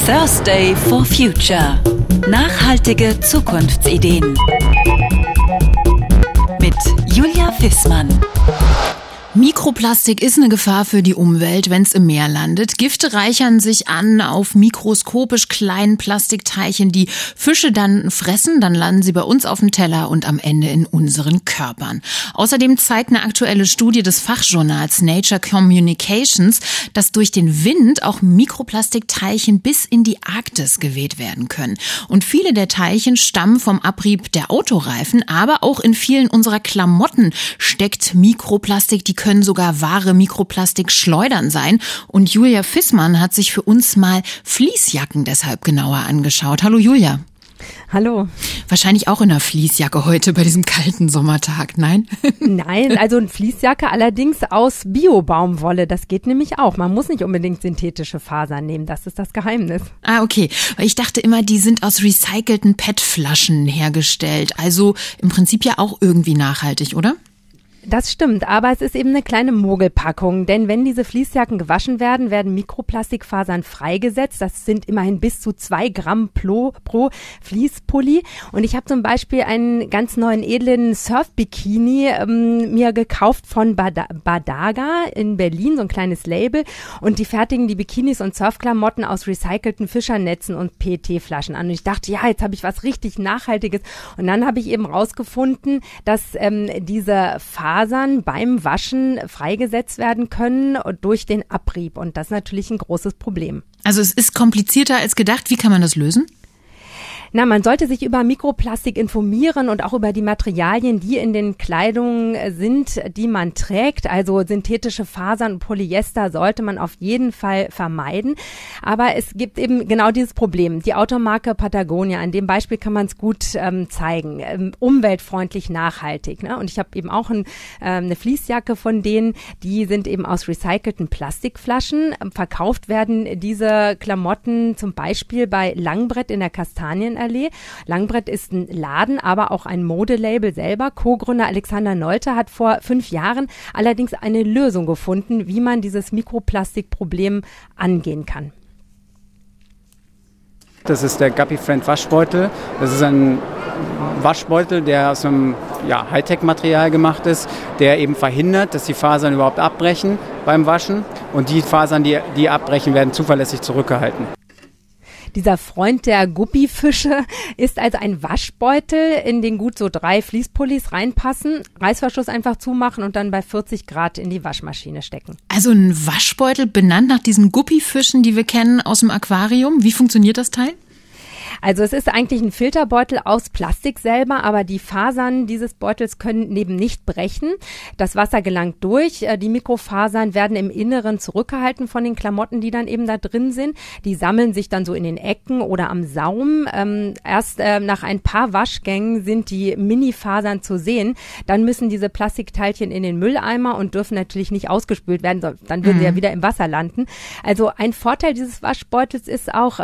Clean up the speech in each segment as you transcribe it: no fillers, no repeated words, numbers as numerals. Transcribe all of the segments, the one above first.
Thursday for Future. Nachhaltige Zukunftsideen. Mit Julia Fissmann. Mikroplastik ist eine Gefahr für die Umwelt, wenn es im Meer landet. Gifte reichern sich an auf mikroskopisch kleinen Plastikteilchen, die Fische dann fressen. Dann landen sie bei uns auf dem Teller und am Ende in unseren Körpern. Außerdem zeigt eine aktuelle Studie des Fachjournals Nature Communications, dass durch den Wind auch Mikroplastikteilchen bis in die Arktis geweht werden können. Und viele der Teilchen stammen vom Abrieb der Autoreifen, aber auch in vielen unserer Klamotten steckt Mikroplastik. Die können sogar wahre Mikroplastikschleudern sein. Und Julia Fissmann hat sich für uns mal Fließjacken deshalb genauer angeschaut. Hallo Julia. Hallo. Wahrscheinlich auch in einer Fließjacke heute bei diesem kalten Sommertag, nein? Nein, also eine Fließjacke allerdings aus Bio-Baumwolle. Das geht nämlich auch. Man muss nicht unbedingt synthetische Fasern nehmen. Das ist das Geheimnis. Ah, okay. Weil ich dachte immer, die sind aus recycelten PET-Flaschen hergestellt. Also im Prinzip ja auch irgendwie nachhaltig, oder? Das stimmt, aber es ist eben eine kleine Mogelpackung, denn wenn diese Fließjacken gewaschen werden, werden Mikroplastikfasern freigesetzt. Das sind immerhin bis zu 2 Gramm pro Fließpulli. Und ich habe zum Beispiel einen ganz neuen edlen Surf-Bikini mir gekauft von Badaga in Berlin, so ein kleines Label. Und die fertigen die Bikinis und Surfklamotten aus recycelten Fischernetzen und PET-Flaschen an. Und ich dachte, ja, jetzt habe ich was richtig Nachhaltiges. Und dann habe ich eben rausgefunden, dass diese Fasern beim Waschen freigesetzt werden können durch den Abrieb. Und das ist natürlich ein großes Problem. Also es ist komplizierter als gedacht. Wie kann man das lösen? Na, man sollte sich über Mikroplastik informieren und auch über die Materialien, die in den Kleidungen sind, die man trägt. Also synthetische Fasern und Polyester sollte man auf jeden Fall vermeiden. Aber es gibt eben genau dieses Problem. Die Automarke Patagonia, an dem Beispiel kann man es gut zeigen. Umweltfreundlich, nachhaltig. Ne? Und ich habe eben auch eine Fließjacke von denen, die sind eben aus recycelten Plastikflaschen. Verkauft werden diese Klamotten zum Beispiel bei Langbrett in der Kastanienallee. Langbrett ist ein Laden, aber auch ein Modelabel selber. Co-Gründer Alexander Nolte hat vor 5 Jahren allerdings eine Lösung gefunden, wie man dieses Mikroplastikproblem angehen kann. Das ist der Guppy Friend Waschbeutel. Das ist ein Waschbeutel, der aus einem Hightech-Material gemacht ist, der eben verhindert, dass die Fasern überhaupt abbrechen beim Waschen. Und die Fasern, die abbrechen, werden zuverlässig zurückgehalten. Dieser Freund der Guppifische ist also ein Waschbeutel, in den gut so 3 Fließpullis reinpassen, Reißverschluss einfach zumachen und dann bei 40 Grad in die Waschmaschine stecken. Also ein Waschbeutel benannt nach diesen Guppifischen, die wir kennen aus dem Aquarium. Wie funktioniert das Teil? Also es ist eigentlich ein Filterbeutel aus Plastik selber, aber die Fasern dieses Beutels können eben nicht brechen. Das Wasser gelangt durch. Die Mikrofasern werden im Inneren zurückgehalten von den Klamotten, die dann eben da drin sind. Die sammeln sich dann so in den Ecken oder am Saum. Erst nach ein paar Waschgängen sind die Minifasern zu sehen. Dann müssen diese Plastikteilchen in den Mülleimer und dürfen natürlich nicht ausgespült werden, dann würden sie ja wieder im Wasser landen. Also ein Vorteil dieses Waschbeutels ist auch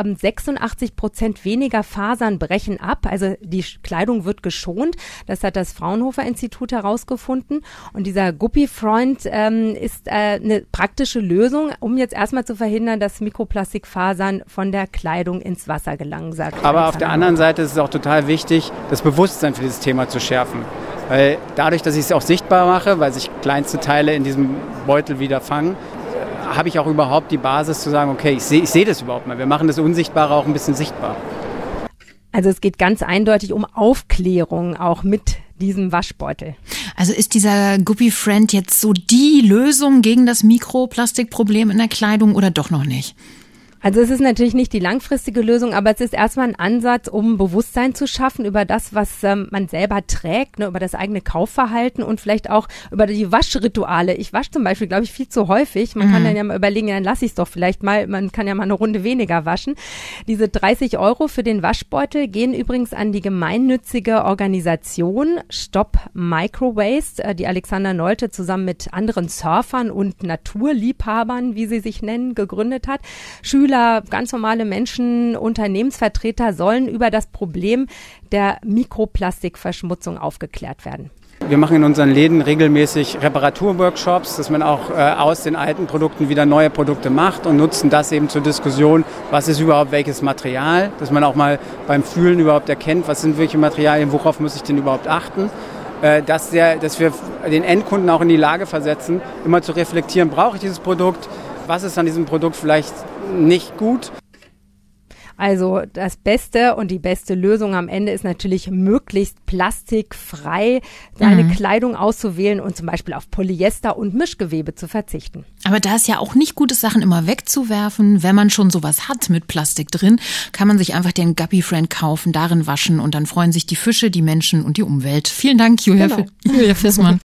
86% weniger Fasern brechen ab, also die Kleidung wird geschont. Das hat das Fraunhofer-Institut herausgefunden. Und dieser Guppy-Freund ist eine praktische Lösung, um jetzt erstmal zu verhindern, dass Mikroplastikfasern von der Kleidung ins Wasser gelangen. Aber auf der anderen Seite ist es auch total wichtig, das Bewusstsein für dieses Thema zu schärfen. Weil dadurch, dass ich es auch sichtbar mache, weil sich kleinste Teile in diesem Beutel wieder fangen, habe ich auch überhaupt die Basis zu sagen, okay, ich sehe das überhaupt mal. Wir machen das Unsichtbare auch ein bisschen sichtbar. Also es geht ganz eindeutig um Aufklärung auch mit diesem Waschbeutel. Also ist dieser Guppy Friend jetzt so die Lösung gegen das Mikroplastikproblem in der Kleidung oder doch noch nicht? Also es ist natürlich nicht die langfristige Lösung, aber es ist erstmal ein Ansatz, um Bewusstsein zu schaffen über das, was man selber trägt, ne, über das eigene Kaufverhalten und vielleicht auch über die Waschrituale. Ich wasche zum Beispiel, glaube ich, viel zu häufig. Man kann dann ja mal überlegen, ja, dann lasse ich es doch vielleicht mal. Man kann ja mal eine Runde weniger waschen. Diese 30 € für den Waschbeutel gehen übrigens an die gemeinnützige Organisation Stop Microwaste, die Alexander Nolte zusammen mit anderen Surfern und Naturliebhabern, wie sie sich nennen, gegründet hat. Schüler, ganz normale Menschen, Unternehmensvertreter sollen über das Problem der Mikroplastikverschmutzung aufgeklärt werden. Wir machen in unseren Läden regelmäßig Reparaturworkshops, dass man auch aus den alten Produkten wieder neue Produkte macht und nutzen das eben zur Diskussion, was ist überhaupt welches Material, dass man auch mal beim Fühlen überhaupt erkennt, was sind welche Materialien, worauf muss ich denn überhaupt achten. Dass wir den Endkunden auch in die Lage versetzen, immer zu reflektieren, brauche ich dieses Produkt, was ist an diesem Produkt vielleicht nicht gut. Also das Beste und die beste Lösung am Ende ist natürlich, möglichst plastikfrei seine Kleidung auszuwählen und zum Beispiel auf Polyester und Mischgewebe zu verzichten. Aber da ist ja auch nicht gut, Sachen immer wegzuwerfen. Wenn man schon sowas hat mit Plastik drin, kann man sich einfach den Guppy Friend kaufen, darin waschen und dann freuen sich die Fische, die Menschen und die Umwelt. Vielen Dank, Julia Fissmann.